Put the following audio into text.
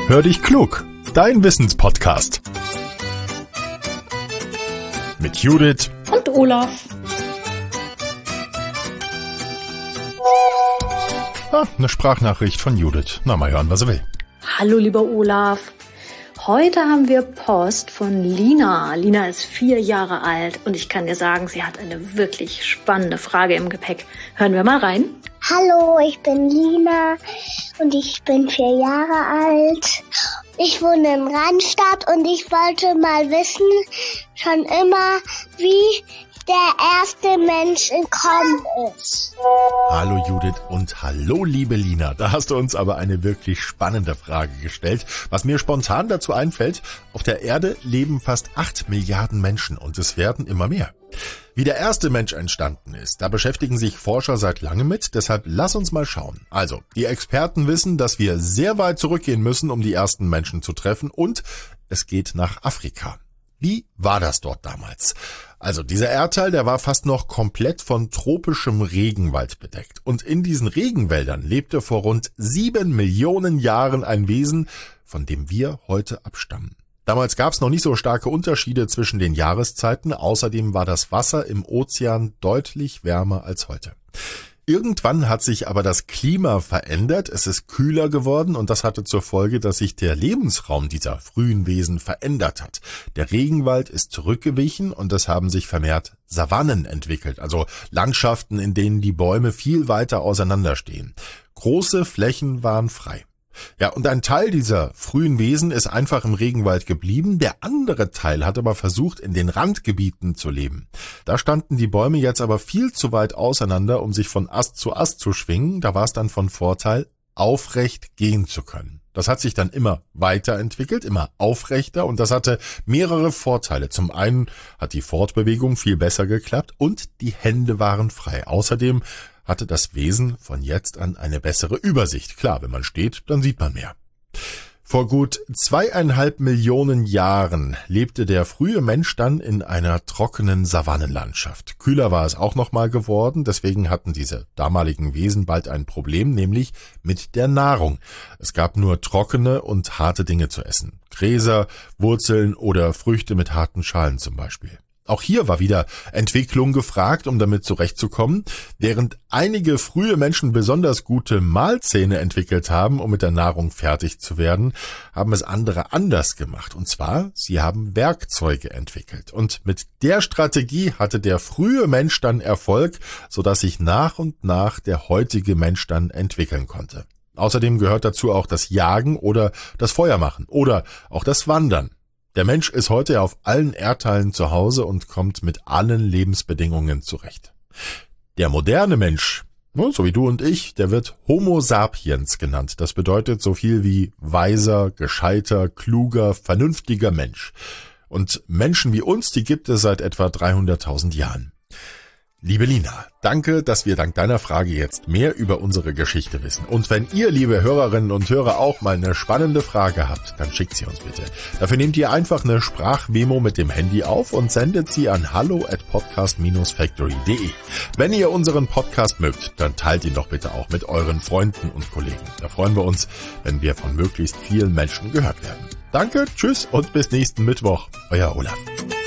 Hör dich klug, dein Wissenspodcast. Mit Judith und Olaf. Eine Sprachnachricht von Judith. Na, mal hören, was er will. Hallo, lieber Olaf. Heute haben wir Post von Lina. Lina ist 4 Jahre alt und ich kann dir sagen, sie hat eine wirklich spannende Frage im Gepäck. Hören wir mal rein. Hallo, ich bin Lina und ich bin 4 Jahre alt. Ich wohne in Randstadt und ich wollte mal wissen, schon immer, wie der erste Mensch gekommen ist. Hallo Judith und hallo liebe Lina. Da hast du uns aber eine wirklich spannende Frage gestellt. Was mir spontan dazu einfällt, auf der Erde leben fast 8 Milliarden Menschen und es werden immer mehr. Wie der erste Mensch entstanden ist, da beschäftigen sich Forscher seit langem mit, deshalb lass uns mal schauen. Also, die Experten wissen, dass wir sehr weit zurückgehen müssen, um die ersten Menschen zu treffen und es geht nach Afrika. Wie war das dort damals? Also dieser Erdteil, der war fast noch komplett von tropischem Regenwald bedeckt. Und in diesen Regenwäldern lebte vor rund 7 Millionen Jahren ein Wesen, von dem wir heute abstammen. Damals gab es noch nicht so starke Unterschiede zwischen den Jahreszeiten. Außerdem war das Wasser im Ozean deutlich wärmer als heute. Irgendwann hat sich aber das Klima verändert, es ist kühler geworden und das hatte zur Folge, dass sich der Lebensraum dieser frühen Wesen verändert hat. Der Regenwald ist zurückgewichen und es haben sich vermehrt Savannen entwickelt, also Landschaften, in denen die Bäume viel weiter auseinanderstehen. Große Flächen waren frei. Ja, und ein Teil dieser frühen Wesen ist einfach im Regenwald geblieben, der andere Teil hat aber versucht, in den Randgebieten zu leben. Da standen die Bäume jetzt aber viel zu weit auseinander, um sich von Ast zu Ast zu schwingen, da war es dann von Vorteil, aufrecht gehen zu können. Das hat sich dann immer weiterentwickelt, immer aufrechter und das hatte mehrere Vorteile. Zum einen hat die Fortbewegung viel besser geklappt und die Hände waren frei. Außerdem hatte das Wesen von jetzt an eine bessere Übersicht. Klar, wenn man steht, dann sieht man mehr. Vor gut 2,5 Millionen Jahren lebte der frühe Mensch dann in einer trockenen Savannenlandschaft. Kühler war es auch nochmal geworden, deswegen hatten diese damaligen Wesen bald ein Problem, nämlich mit der Nahrung. Es gab nur trockene und harte Dinge zu essen. Gräser, Wurzeln oder Früchte mit harten Schalen zum Beispiel. Auch hier war wieder Entwicklung gefragt, um damit zurechtzukommen. Während einige frühe Menschen besonders gute Mahlzähne entwickelt haben, um mit der Nahrung fertig zu werden, haben es andere anders gemacht. Und zwar, sie haben Werkzeuge entwickelt. Und mit der Strategie hatte der frühe Mensch dann Erfolg, sodass sich nach und nach der heutige Mensch dann entwickeln konnte. Außerdem gehört dazu auch das Jagen oder das Feuermachen oder auch das Wandern. Der Mensch ist heute auf allen Erdteilen zu Hause und kommt mit allen Lebensbedingungen zurecht. Der moderne Mensch, so wie du und ich, der wird Homo sapiens genannt. Das bedeutet so viel wie weiser, gescheiter, kluger, vernünftiger Mensch. Und Menschen wie uns, die gibt es seit etwa 300.000 Jahren. Liebe Lina, danke, dass wir dank deiner Frage jetzt mehr über unsere Geschichte wissen. Und wenn ihr, liebe Hörerinnen und Hörer, auch mal eine spannende Frage habt, dann schickt sie uns bitte. Dafür nehmt ihr einfach eine Sprachmemo mit dem Handy auf und sendet sie an hallo@podcast-factory.de. Wenn ihr unseren Podcast mögt, dann teilt ihn doch bitte auch mit euren Freunden und Kollegen. Da freuen wir uns, wenn wir von möglichst vielen Menschen gehört werden. Danke, tschüss und bis nächsten Mittwoch. Euer Olaf.